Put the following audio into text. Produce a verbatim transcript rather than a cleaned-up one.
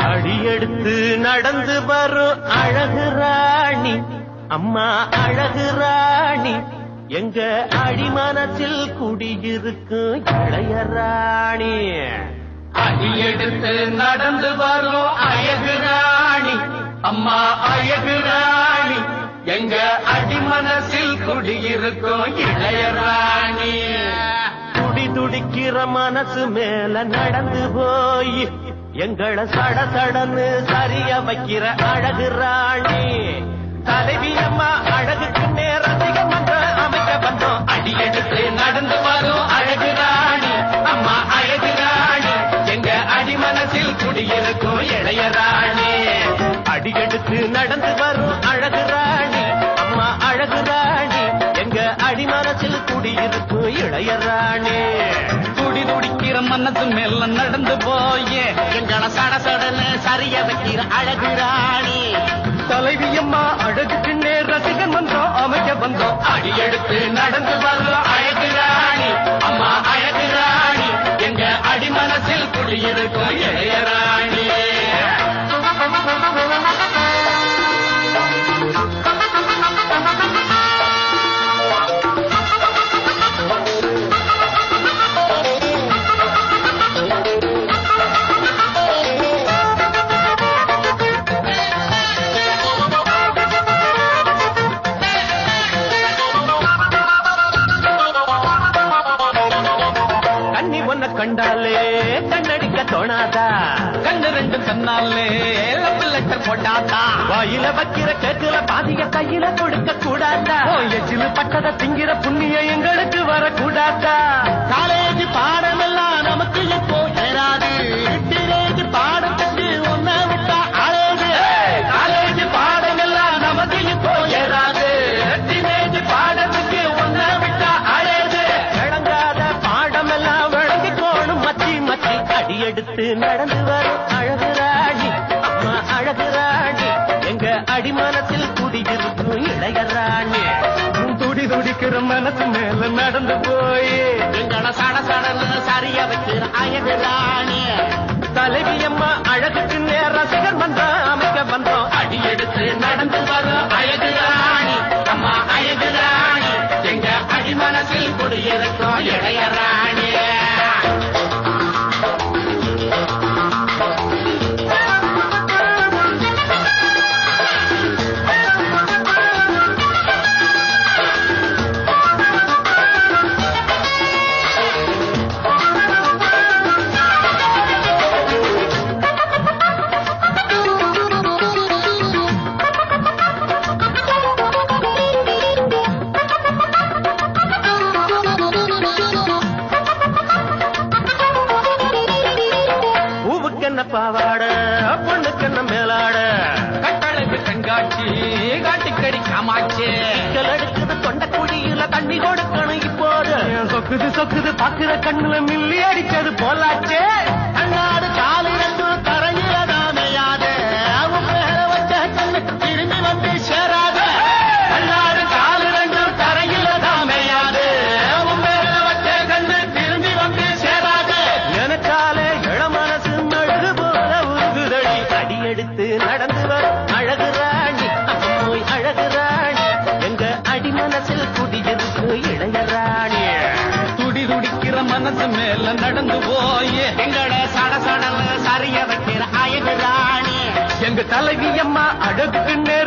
அடியெடுத்து நடந்து வரும் அழகு ராணி அம்மா அழகு ராணி எங்க அடிமனத்தில் குடியிருக்கும் இளைய ராணி. அடியெடுத்து நடந்து வரும் அழகு ராணி அம்மா அழகு ராணி எங்க அடிமனசில் குடியிருக்கும் இளைய ராணி. துடி துடிக்கிற மனசு மேல நடந்து போய் எங்களை சட சடன்னு சரிய வைக்கிற அழகு ராணி. தலைவி அம்மா அழகுக்கு நேரதிகம் என்ற அமைக்க வந்தோம். அடியெடுத்து நடந்து வரும் அழகு ராணி அம்மா அழகு ராணி எங்க அடிமனசில் குடியிருக்கும் இளைய ராணி. அடியெடுத்து நடந்து வரும் அழகு ராணி அம்மா அழகு ராணி எங்க அடிமனசில் குடியிருக்கும் இளைய ராணி. துடி துடிக்கிற மனசு மேல நடந்து போயே எங்களை சட சடன்னு சரிய வைக்கிற அழகு ராணி. தலைவி அம்மா அழகுக்கு நேர் ரசிகன் வந்தோம் அமைக்க வந்தோம். அடியெடுத்து நடந்து வரும் அழகு ராணி அம்மா அழகு ராணி எங்க அடிமனசில் குடியிருக்கும் இளைய ராணி. கண்டாலே கண்ணடிக்க தோணாதா கண்ணு ரெண்டு கண்ணாலே லெட்டர் போட்டாதா வாயில வைக்கிற கேக்குல பாதிய கையில கொடுக்க கூடாதா எச்சில பட்டத திங்கிற புண்ணிய எங்களுக்கு வரக்கூடாதா. காலேஜ் பாடம் எல்லாம் நமக்கு இப்போ ஏறாது. டீனேஜ் பாடத்துக்கு ஒன்ன விட்டா அழகு. காலேஜ் பாடம் எல்லாம் நமக்கு இப்போ ஏறாது. டீனேஜ் பாடத்துக்கு ஒன்ன விட்டா அழகு. விளங்காத பாடம் எல்லாம் விளங்கி போனும் மச்சி மச்சி. அடியெடுத்து நடந்து வரும் அழகு ராணி அம்மா அழகு ராணி எங்க அடிமனத்தில் குடியிருக்கும் இளைய ராணி. துடி துடிக்கிற மனசு மேல நடந்து போய் எங்களை சட சடன்னு சரிய வைக்கிற அழகு ராணி. தலைவி அம்மா அழகுக்கு நேர் ரசிகர் வந்தோம் அமைக்க வந்தோம். அடியெடுத்து நடந்து வரும் அழகு ராணி அம்மா அழகு ராணி எங்க அடிமனசில் குடியிருக்கும் இளைய ராணி. பாவாட பொண்ணுக்கென்ன மேலாட கட்டழகு கண்காட்சி காட்டுக்கடி காமாட்சி. எடுக்குது தொண்ட குழியில தண்ணி கொடுக்கணும் இப்போது. சொக்குது சொக்குது பாக்குற கண்ணுல மில்லி அடிச்சது போலாச்சே. கண்ணாடு காலு ரெண்டும் தரையில தாமையாது. அவன் பேர வச்ச கண்ணு திரும்பி வந்து சேராது. கண்ணாடு காலு ரெண்டும் தரையில தாமையாது. அவன் பேர வச்ச கண்ணு திரும்பி வந்து சேராது. எனக்காலே இளமனசு அழகு போல உருகுதடி. அடியெடுத்து நடந்து வரும் அழகு ராணி அம்மோய் அழகு ராணி எங்க அடிமனசில் குடியிருக்கு இளைய ராணி. துடி துடிக்கிற மனசு மேல நடந்து போய் எங்களை சட சடன்னு சரிய வைக்கிற அழகு ராணி. எங்க தலைவி அம்மா அழகுக்கு